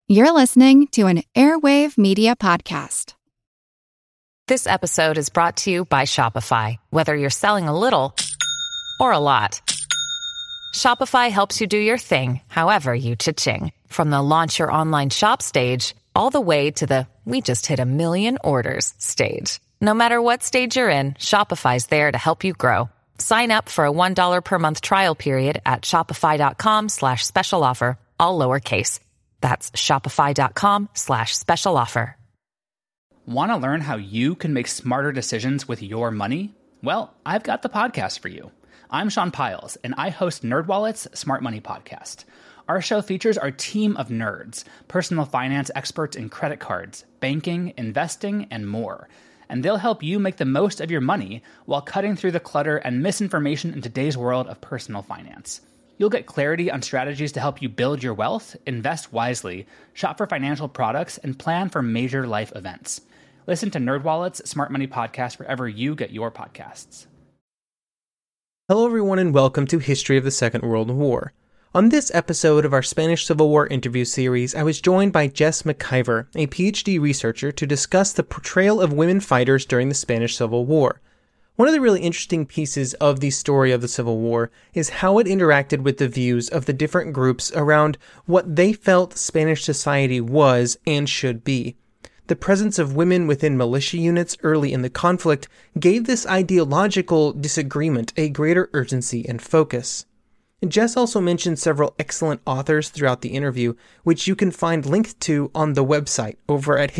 You're listening to an Airwave Media Podcast. This episode is brought to you by Shopify. Whether you're selling a little or a lot, Shopify helps you do your thing, however you cha-ching. From the launch your online shop stage, all the way to the we just hit 1 million orders stage. No matter what stage you're in, Shopify's there to help you grow. Sign up for a $1 per month trial period at shopify.com/special offer, all lowercase. That's shopify.com/special offer. Want to learn how you can make smarter decisions with your money? Well, I've got the podcast for you. I'm Sean Piles, and I host NerdWallet's Smart Money Podcast. Our show features our team of nerds, personal finance experts in credit cards, banking, investing, and more. And they'll help you make the most of your money while cutting through the clutter and misinformation in today's world of personal finance. You'll get clarity on strategies to help you build your wealth, invest wisely, shop for financial products, and plan for major life events. Listen to NerdWallet's Smart Money Podcast wherever you get your podcasts. Hello everyone and welcome to History of the Second World War. On this episode of our Spanish Civil War interview series, I was joined by Jess McIver, a PhD researcher, to discuss the portrayal of women fighters during the Spanish Civil War. One of the really interesting pieces of the story of the Civil War is how it interacted with the views of the different groups around what they felt Spanish society was and should be. The presence of women within militia units early in the conflict gave this ideological disagreement a greater urgency and focus. Jess also mentioned several excellent authors throughout the interview, which you can find linked to on the website over at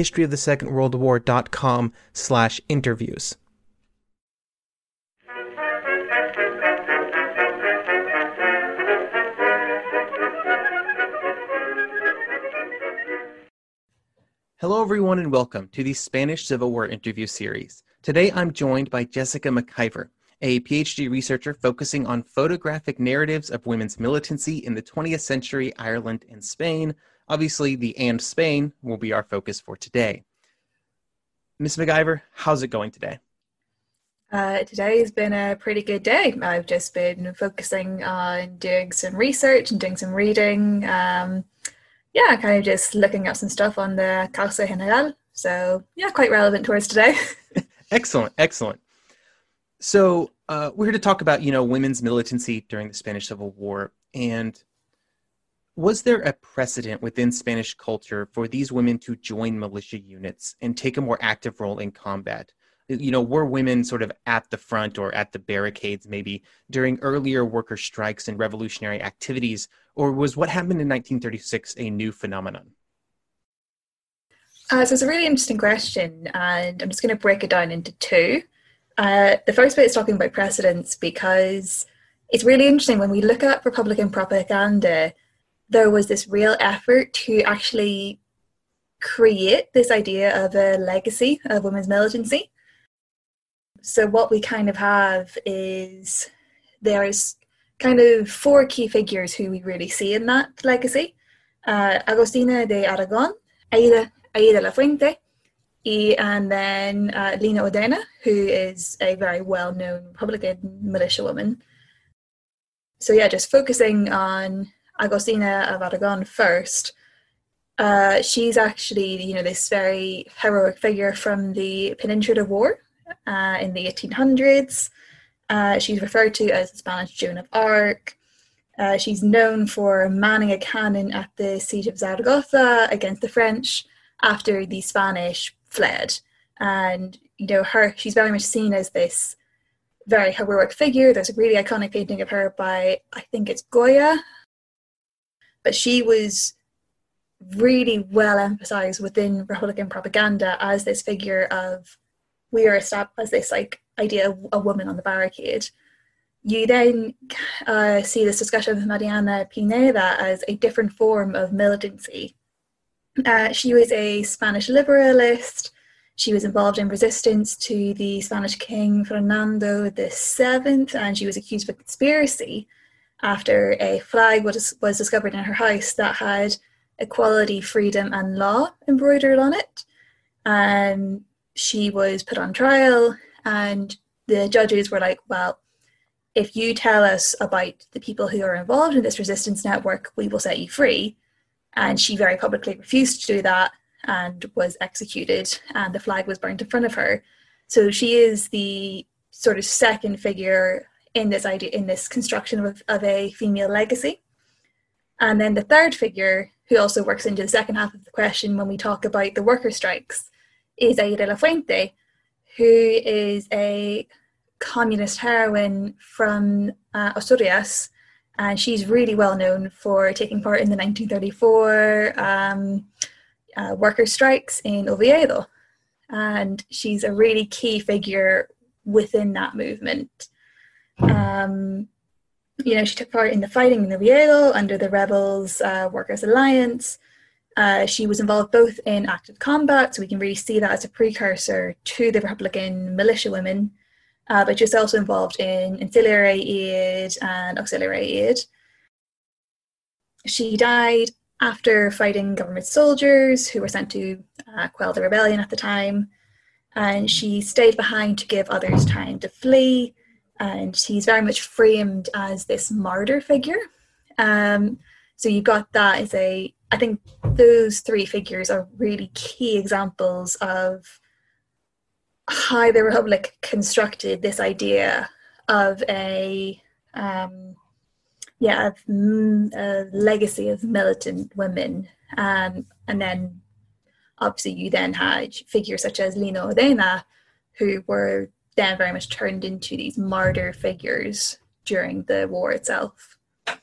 historyofthesecondworldwar.com/interviews. Hello everyone and welcome to the Spanish Civil War interview series. Today I'm joined by Jessica McIver, a PhD researcher focusing on photographic narratives of women's militancy in the 20th century Ireland and Spain. Obviously, the and Spain will be our focus for today. Ms. McIver, how's it going today? Today has been a pretty good day. I've just been focusing on doing some research and doing some reading. Kind of just looking at some stuff on the Causa General. So, quite relevant to us today. Excellent. So, we're here to talk about, women's militancy during the Spanish Civil War. And was there a precedent within Spanish culture for these women to join militia units and take a more active role in combat? Were women sort of at the front or at the barricades maybe during earlier worker strikes and revolutionary activities, or was what happened in 1936 a new phenomenon? So it's a really interesting question, and I'm just going to break it down into two. The first bit is talking about precedents, because it's really interesting when we look at Republican propaganda, there was this real effort to actually create this idea of a legacy of women's militancy. So what we kind of have is there's kind of four key figures who we really see in that legacy. Agustina de Aragon, Aida Lafuente, and then Lina Odena, who is a very well-known Republican militia woman. So just focusing on Agustina of Aragon first. She's actually, this very heroic figure from the Peninsular War in the 1800s. She's referred to as the Spanish Joan of Arc. She's known for manning a cannon at the siege of Zaragoza against the French after the Spanish fled. And, she's very much seen as this very heroic figure. There's a really iconic painting of her by, I think it's Goya. But she was really well emphasized within Republican propaganda as this figure of, we are established as this idea of a woman on the barricade. You then see this discussion with Mariana Pineda as a different form of militancy. She was a Spanish liberalist. She was involved in resistance to the Spanish king Fernando VII, and she was accused of a conspiracy after a flag was discovered in her house that had equality, freedom, and law embroidered on it. And she was put on trial, and the judges were like, well, if you tell us about the people who are involved in this resistance network, we will set you free. And she very publicly refused to do that and was executed, and the flag was burnt in front of her. So she is the sort of second figure in this construction of a female legacy. And then the third figure, who also works into the second half of the question when we talk about the worker strikes, is Aida de la Fuente, who is a communist heroine from Asturias, and she's really well known for taking part in the 1934 worker strikes in Oviedo. And she's a really key figure within that movement. She took part in the fighting in Oviedo under the Rebels Workers' Alliance. She was involved both in active combat, so we can really see that as a precursor to the Republican militia women, but she's also involved in ancillary aid and auxiliary aid. She died after fighting government soldiers who were sent to quell the rebellion at the time, and she stayed behind to give others time to flee, and she's very much framed as this martyr figure. So you've got that as I think those three figures are really key examples of how the Republic constructed this idea of a legacy of militant women. And then obviously you then had figures such as Lina Odena, who were then very much turned into these martyr figures during the war itself.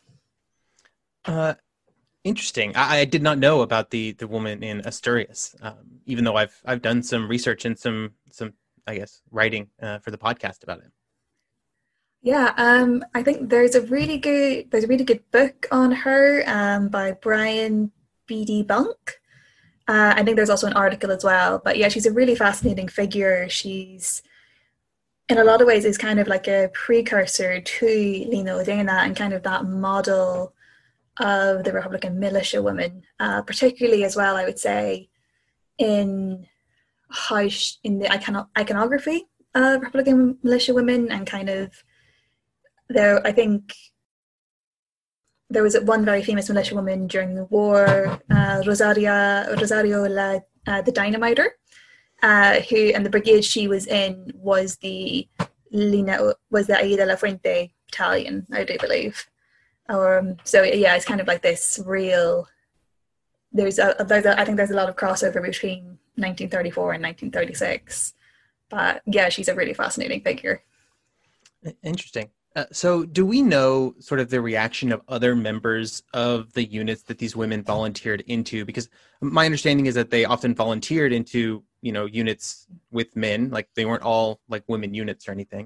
Interesting. I did not know about the woman in Asturias, even though I've done some research and some I guess writing for the podcast about it. Yeah, I think there's a really good book on her by Brian B.D. Bunk. I think there's also an article as well. But yeah, she's a really fascinating figure. She's, in a lot of ways, is kind of like a precursor to Lina Odena and kind of that model of the Republican militia women, particularly as well, I would say, in the iconography of Republican militia women, and kind of I think there was one very famous militia woman during the war, Rosario the Dynamiter, who, and the brigade she was in was the Aida de la Fuente battalion, I do believe. So yeah, it's kind of like this real. I think there's a lot of crossover between 1934 and 1936, but yeah, she's a really fascinating figure. Interesting. So do we know sort of the reaction of other members of the units that these women volunteered into? Because my understanding is that they often volunteered into, units with men, like they weren't all like women units or anything.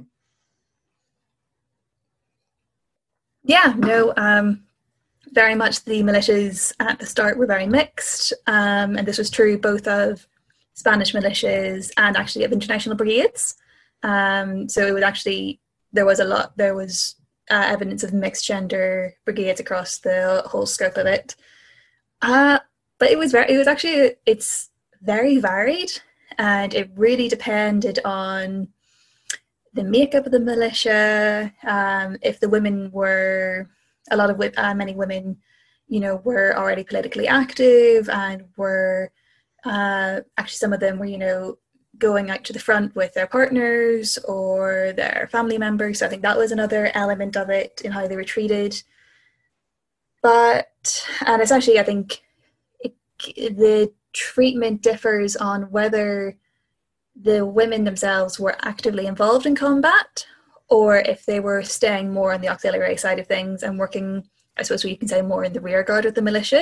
Yeah, no, very much the militias at the start were very mixed, and this was true both of Spanish militias and actually of international brigades. So it would actually, there was evidence of mixed gender brigades across the whole scope of it. But it's very varied, and it really depended on the makeup of the militia. If the women were, many women, were already politically active and were, actually some of them were, going out to the front with their partners or their family members. So I think that was another element of it in how they were treated. And essentially I think the treatment differs on whether the women themselves were actively involved in combat, or if they were staying more on the auxiliary side of things and working, I suppose you can say, more in the rear guard of the militia.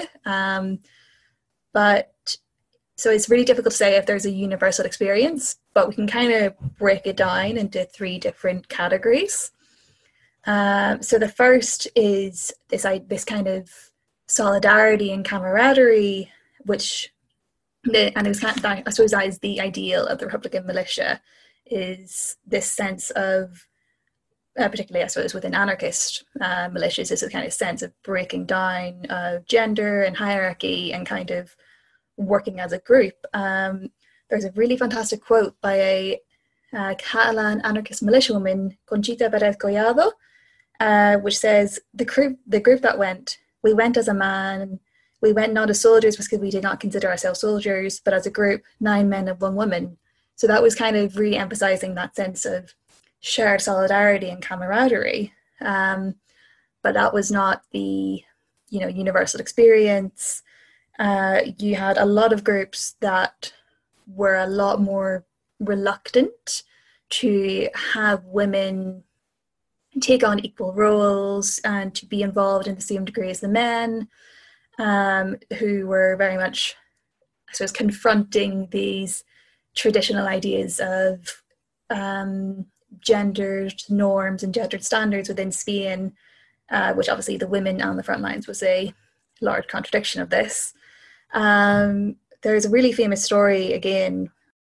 So it's really difficult to say if there's a universal experience, but we can kind of break it down into three different categories. So the first is this kind of solidarity and camaraderie, and it was kind of, I suppose that is the ideal of the Republican militia, is this sense of, particularly I suppose within anarchist militias, is a kind of sense of breaking down of gender and hierarchy and kind of working as a group. There's a really fantastic quote by a Catalan anarchist militiawoman, Conchita Perez Collado, which says, the group that went, we went as a man, we went not as soldiers because we did not consider ourselves soldiers, but as a group, 9 men and 1 woman. So that was kind of really emphasizing that sense of shared solidarity and camaraderie. But that was not the, universal experience. You had a lot of groups that were a lot more reluctant to have women take on equal roles and to be involved in the same degree as the men, who were very much, I suppose, confronting these traditional ideas of gendered norms and gendered standards within Spain, which obviously the women on the front lines was a large contradiction of this. There's a really famous story, again,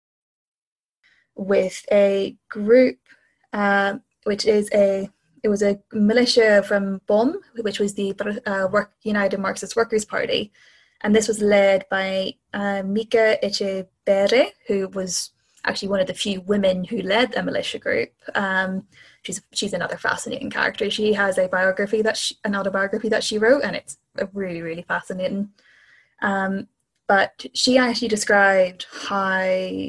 with a group, it was a militia from BOM, which was the United Marxist Workers' Party. And this was led by Mica Echeverri, who was actually one of the few women who led a militia group. She's another fascinating character. She has an autobiography that she wrote, and it's really, really fascinating. But she actually described how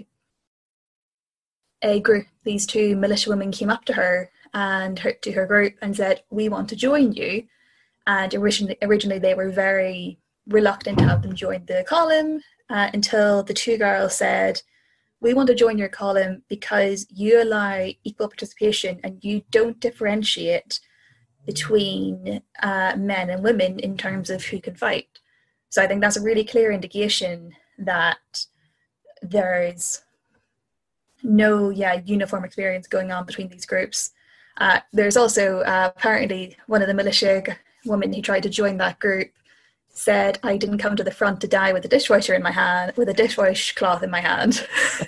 these 2 militia women came up to her and to her group and said, "We want to join you." And originally they were very reluctant to have them join the column, until the 2 girls said, "We want to join your column because you allow equal participation and you don't differentiate between men and women in terms of who can fight." So I think that's a really clear indication that there's no uniform experience going on between these groups. There's also apparently one of the militia women who tried to join that group said, "I didn't come to the front to die with a dishwasher in my hand, with a dishwashcloth in my hand,"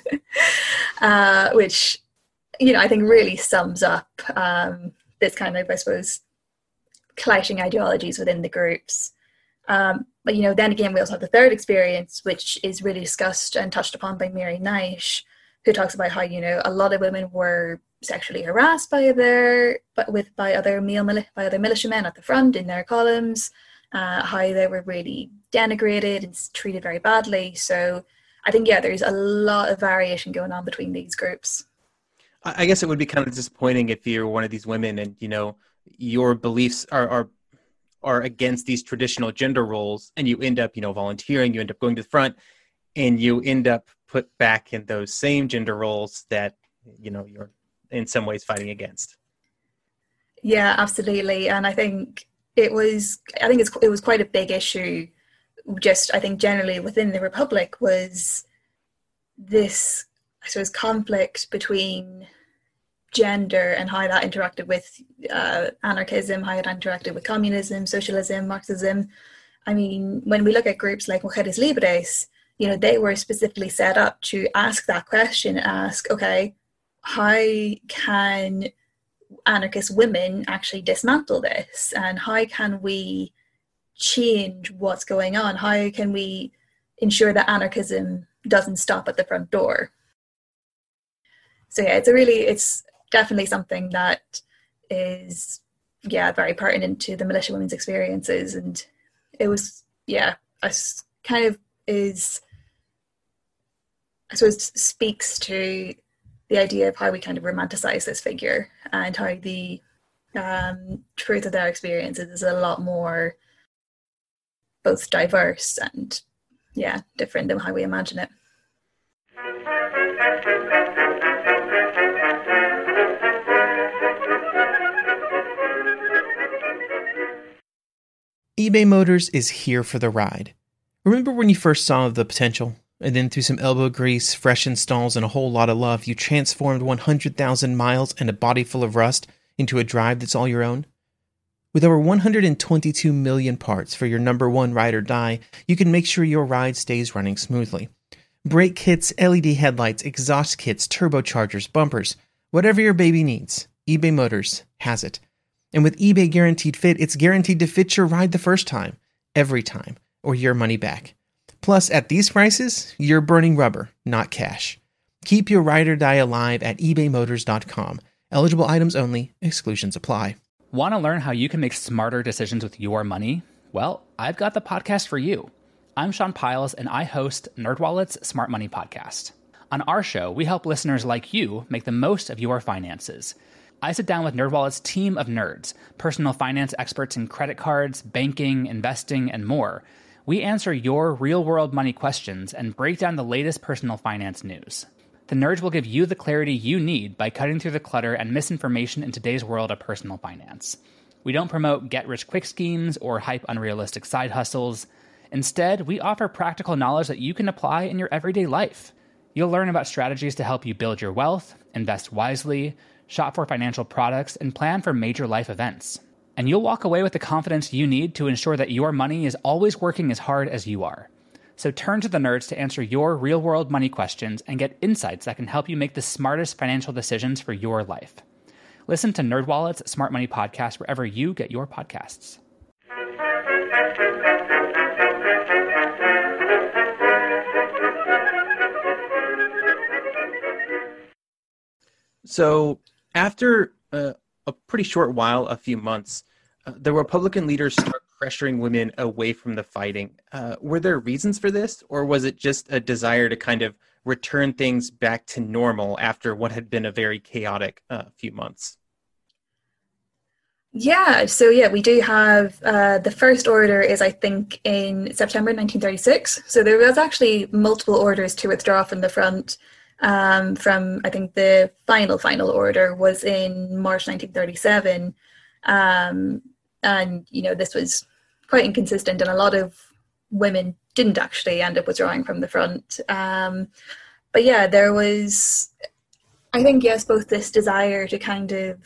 which, I think really sums up this kind of, I suppose, clashing ideologies within the groups. But then again, we also have the third experience, which is really discussed and touched upon by Mary Naish, who talks about how, a lot of women were sexually harassed by other militiamen at the front in their columns, how they were really denigrated and treated very badly. So I think, there's a lot of variation going on between these groups. I guess it would be kind of disappointing if you're one of these women and, your beliefs are against these traditional gender roles, and you end up, volunteering, you end up going to the front, and you end up put back in those same gender roles that, you're in some ways fighting against. Yeah, absolutely. And I think it was quite a big issue. Just, I think generally within the Republic was this, I suppose, conflict between gender and how that interacted with anarchism, how it interacted with communism, socialism, Marxism. I mean, when we look at groups like Mujeres Libres, they were specifically set up to ask that question, okay, how can anarchist women actually dismantle this? And how can we change what's going on? How can we ensure that anarchism doesn't stop at the front door? So it's definitely something that is, very pertinent to the militia women's experiences. And it was, kind of is, I suppose, speaks to the idea of how we kind of romanticize this figure and how the truth of their experiences is a lot more both diverse and, different than how we imagine it. eBay Motors is here for the ride. Remember when you first saw the potential? And then through some elbow grease, fresh installs, and a whole lot of love, you transformed 100,000 miles and a body full of rust into a drive that's all your own? With over 122 million parts for your number one ride or die, you can make sure your ride stays running smoothly. Brake kits, LED headlights, exhaust kits, turbochargers, bumpers, whatever your baby needs, eBay Motors has it. And with eBay Guaranteed Fit, it's guaranteed to fit your ride the first time, every time, or your money back. Plus, at these prices, you're burning rubber, not cash. Keep your ride or die alive at ebaymotors.com. Eligible items only. Exclusions apply. Want to learn how you can make smarter decisions with your money? Well, I've got the podcast for you. I'm Sean Piles, and I host NerdWallet's Smart Money Podcast. On our show, we help listeners like you make the most of your finances. I sit down with NerdWallet's team of nerds, personal finance experts in credit cards, banking, investing, and more. We answer your real-world money questions and break down the latest personal finance news. The nerds will give you the clarity you need by cutting through the clutter and misinformation in today's world of personal finance. We don't promote get-rich-quick schemes or hype unrealistic side hustles. Instead, we offer practical knowledge that you can apply in your everyday life. You'll learn about strategies to help you build your wealth, invest wisely, shop for financial products, and plan for major life events. And you'll walk away with the confidence you need to ensure that your money is always working as hard as you are. So turn to the nerds to answer your real-world money questions and get insights that can help you make the smartest financial decisions for your life. Listen to NerdWallet's Smart Money Podcast wherever you get your podcasts. So after a pretty short while, a few months, the Republican leaders start pressuring women away from the fighting. Were there reasons for this, or was it just a desire to kind of return things back to normal after what had been a very chaotic few months? Yeah, we do have the first order is, I think, in September 1936. So there was actually multiple orders to withdraw from the front. From, I think, the final order was in March 1937. And, this was quite inconsistent, and a lot of women didn't actually end up withdrawing from the front. But yeah, there was, I think, yes, both this desire to kind of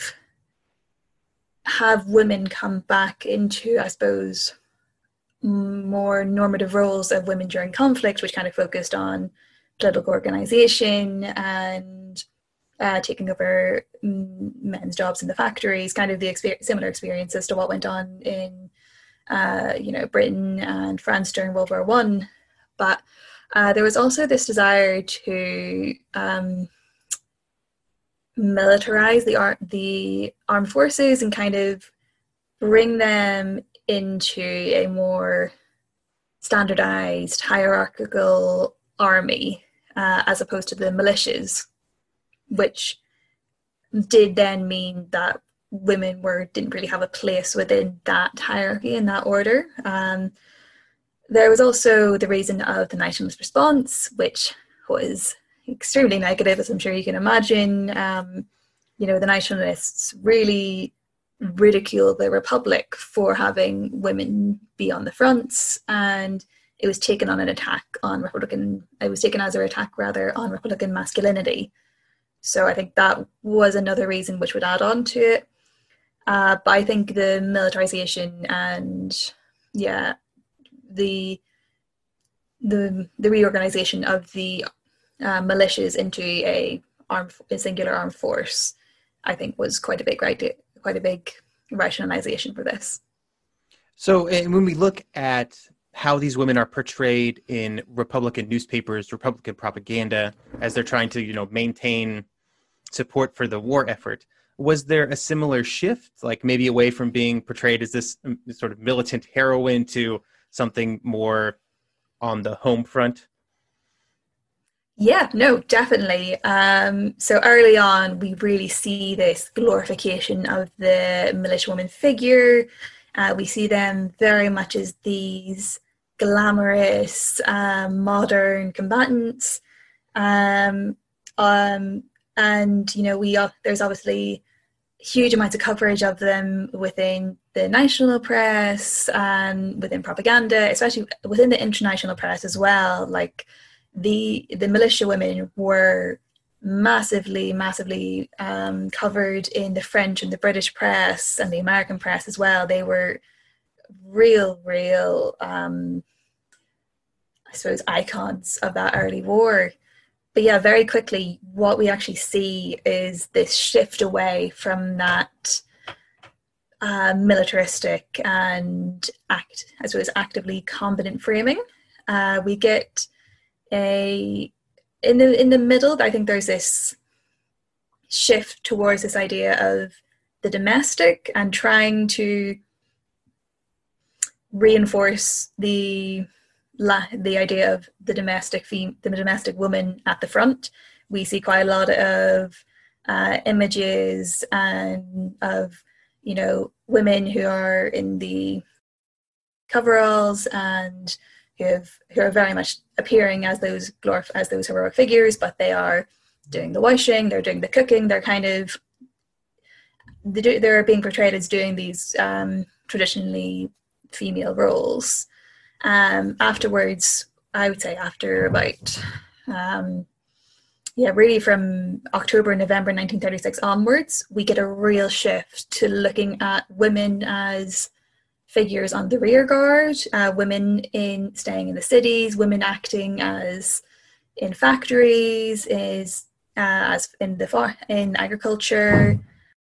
have women come back into, I suppose, more normative roles of women during conflict, which kind of focused on political organization and taking over men's jobs in the factories, kind of the similar experiences to what went on in, Britain and France during World War I. But there was also this desire to militarize the armed forces and kind of bring them into a more standardized, hierarchical army, as opposed to the militias, which did then mean that women didn't really have a place within that hierarchy in that order. There was also the reason of the nationalist response, which was extremely negative, as I'm sure you can imagine. The nationalists really ridiculed the Republic for having women be on the fronts, and it was taken as an attack on Republican masculinity. So I think that was another reason which would add on to it. But I think the militarization and the reorganization of the militias into a singular armed force, I think, was quite a big rationalization for this. So, and when we look at how these women are portrayed in Republican newspapers, Republican propaganda, as they're trying to, maintain support for the war effort, was there a similar shift, like maybe away from being portrayed as this sort of militant heroine to something more on the home front? Yeah, no, definitely. So early on, we really see this glorification of the militiawoman figure. We see them very much as these glamorous, modern combatants. And, there's obviously huge amounts of coverage of them within the national press and within propaganda, especially within the international press as well. Like the militia women were massively covered in the French and the British press and the American press as well. They were real I suppose icons of that early war. But yeah, very quickly what we actually see is this shift away from that militaristic and actively combatant framing. We get in the middle, I think there's this shift towards this idea of the domestic and trying to reinforce the idea of the domestic woman at the front. We see quite a lot of images and of, you know, women who are in the coveralls and who are very much appearing as those heroic figures, but they are doing the washing, they're doing the cooking, they're being portrayed as doing these traditionally female roles. Afterwards, I would say after about really from October, November 1936 onwards, we get a real shift to looking at women as figures on the rear guard, women staying in the cities, women acting as in factories, as in agriculture,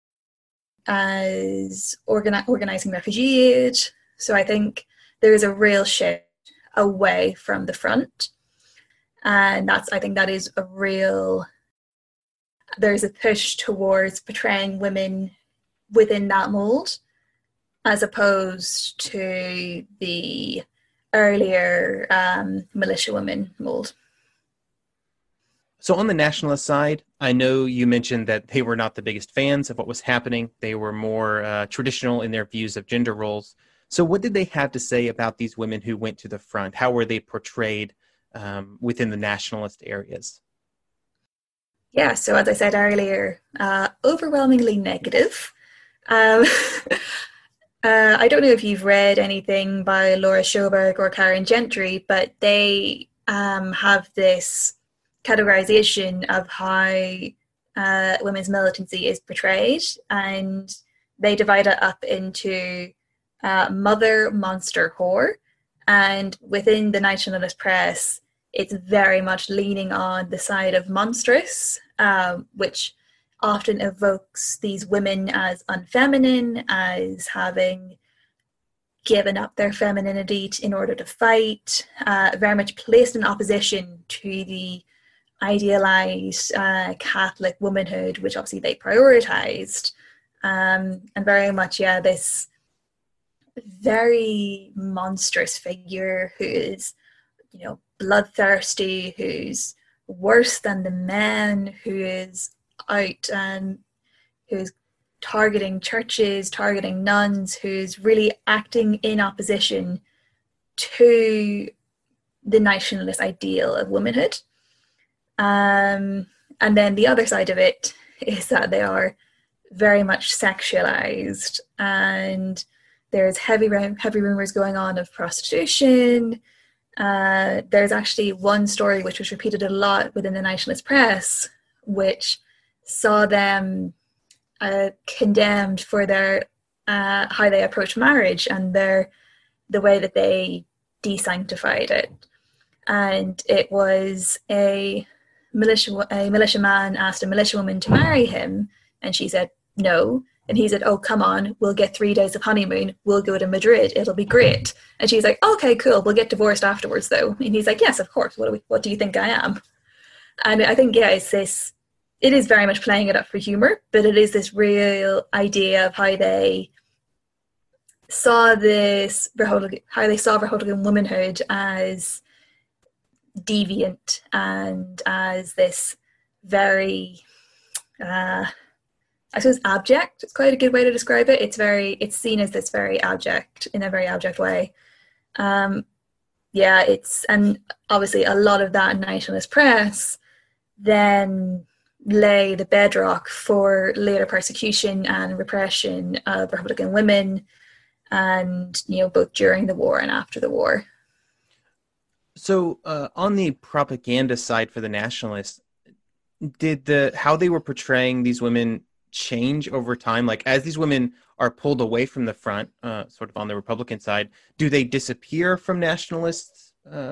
as organizing refugee aid. So I think there is a real shift away from the front, and I think that is there's a push towards portraying women within that mold, as opposed to the earlier militiawomen mold. So on the nationalist side, I know you mentioned that they were not the biggest fans of what was happening. They were more traditional in their views of gender roles. So what did they have to say about these women who went to the front? How were they portrayed within the nationalist areas? Yeah, so as I said earlier, overwhelmingly negative. I don't know if you've read anything by Laura Schoberg or Karen Gentry, but they have this categorization of how women's militancy is portrayed, and they divide it up into mother, monster, whore. And within the nationalist press, it's very much leaning on the side of monstrous, which often evokes these women as unfeminine, as having given up their femininity in order to fight, very much placed in opposition to the idealized Catholic womanhood, which obviously they prioritized, and very much, this very monstrous figure who is, you know, bloodthirsty, who's worse than the men, who is out and who's targeting churches, targeting nuns, who's really acting in opposition to the nationalist ideal of womanhood. And then the other side of it is that they are very much sexualized, and there's heavy rumors going on of prostitution. There's actually one story which was repeated a lot within the nationalist press, which saw them condemned for their how they approach marriage and the way that they desanctified it. And it was a militiaman asked a militiawoman to marry him, and she said no. And he said, "Oh, come on, we'll get 3 days of honeymoon. We'll go to Madrid. It'll be great." And she's like, "Okay, cool. We'll get divorced afterwards, though." And he's like, "Yes, of course. What do you think I am?" And I think, it is very much playing it up for humor, but it is this real idea of how they saw Republican womanhood as deviant and as this very, I suppose, abject. It's quite a good way to describe it. It's seen as this very abject, in a very abject way. And obviously a lot of that nationalist press then lay the bedrock for later persecution and repression of Republican women, and, you know, both during the war and after the war. So on the propaganda side for the nationalists, did how they were portraying these women change over time? Like, as these women are pulled away from the front, sort of on the Republican side, do they disappear from nationalists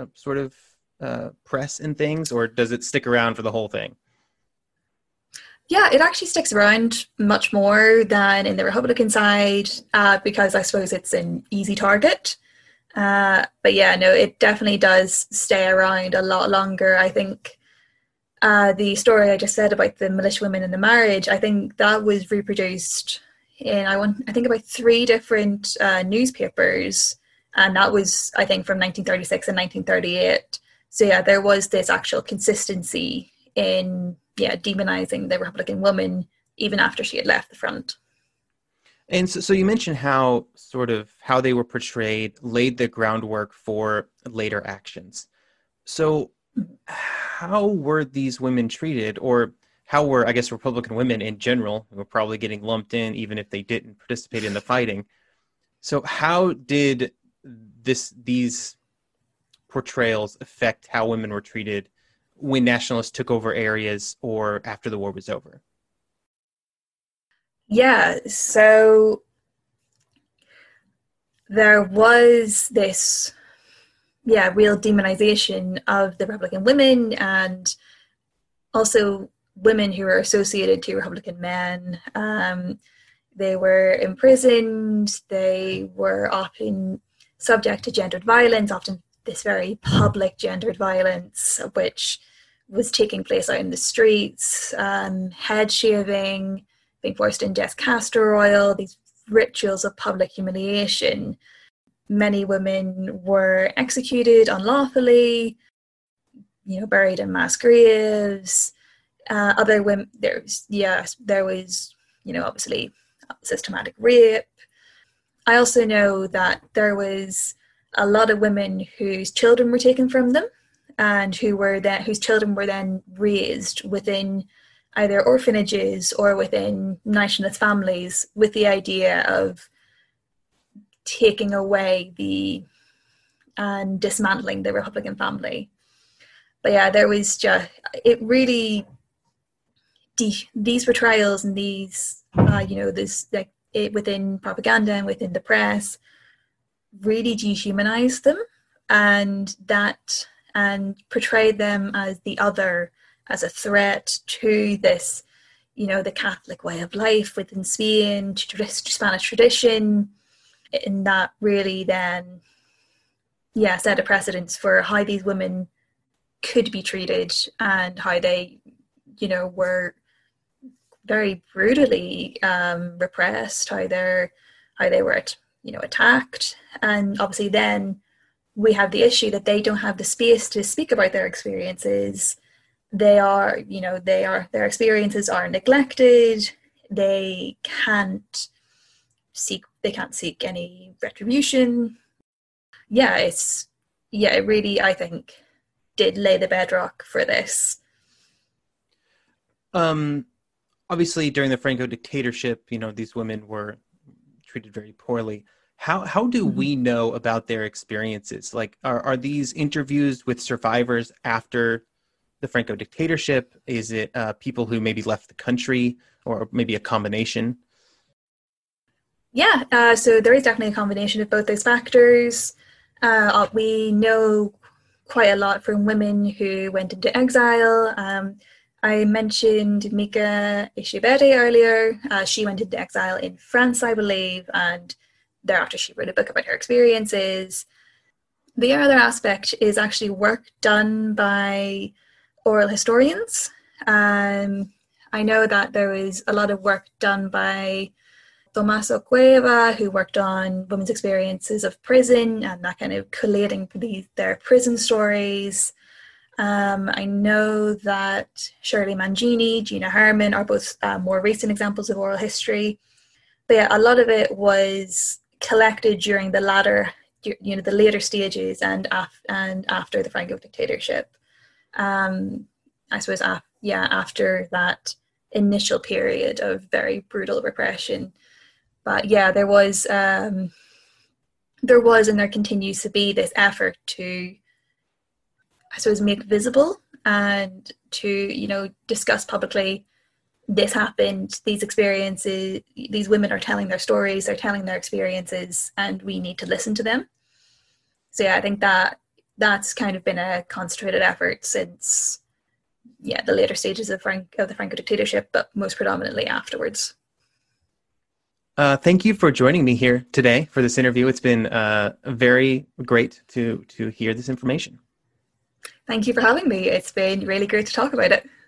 press and things, or does it stick around for the whole thing? Yeah, it actually sticks around much more than in the Republican side, because I suppose it's an easy target. But yeah, no, it definitely does stay around a lot longer. I think the story I just said about the militiawomen and the marriage, I think that was reproduced in, I think about 3 different newspapers And that was, I think, from 1936 and 1938. So yeah, there was this actual consistency in demonizing the Republican woman even after she had left the front. And so you mentioned how they were portrayed laid the groundwork for later actions. So how were these women treated, or how were, I guess, Republican women in general, who were probably getting lumped in even if they didn't participate in the fighting? So how did these portrayals affect how women were treated when nationalists took over areas or after the war was over? Yeah, so there was this, real demonization of the Republican women, and also women who were associated to Republican men. They were imprisoned, they were often subject to gendered violence, often this very public gendered violence, which was taking place out in the streets, head shaving, being forced to ingest castor oil, these rituals of public humiliation. Many women were executed unlawfully, buried in mass graves. Other women, there was, obviously systematic rape. I also know that there was a lot of women whose children were taken from them, and whose children were then raised within either orphanages or within nationalist families with the idea of taking away and dismantling the Republican family. But yeah, there was these portrayals and these, within propaganda and within the press really dehumanized them and portrayed them as the other, as a threat to this, the Catholic way of life within Spain, to Spanish tradition. And that really then, set a precedence for how these women could be treated and how they, were very brutally repressed, how they were, attacked. And obviously then we have the issue that they don't have the space to speak about their experiences. Their experiences are neglected. They can't seek any retribution. It really, I think, did lay the bedrock for this. Obviously, during the Franco dictatorship, these women were treated very poorly. How do we know about their experiences? Like, are these interviews with survivors after the Franco dictatorship? Is it people who maybe left the country, or maybe a combination? Yeah, so there is definitely a combination of both those factors. We know quite a lot from women who went into exile. I mentioned Mika Ishibete earlier. She went into exile in France, I believe, and thereafter she wrote a book about her experiences. The other aspect is actually work done by oral historians. I know that there was a lot of work done by Tomaso Cueva, who worked on women's experiences of prison and that kind of collating their prison stories. I know that Shirley Mangini, Gina Harman are both more recent examples of oral history. But yeah, a lot of it was collected during the later stages and after the Franco dictatorship. I suppose, after that initial period of very brutal repression. But yeah, there was and there continues to be this effort to, I suppose, make visible and to, discuss publicly, this happened, these experiences, these women are telling their stories, they're telling their experiences, and we need to listen to them. So yeah, I think that's kind of been a concentrated effort since, the later stages of the Franco dictatorship, but most predominantly afterwards. Thank you for joining me here today for this interview. It's been very great to hear this information. Thank you for having me. It's been really great to talk about it.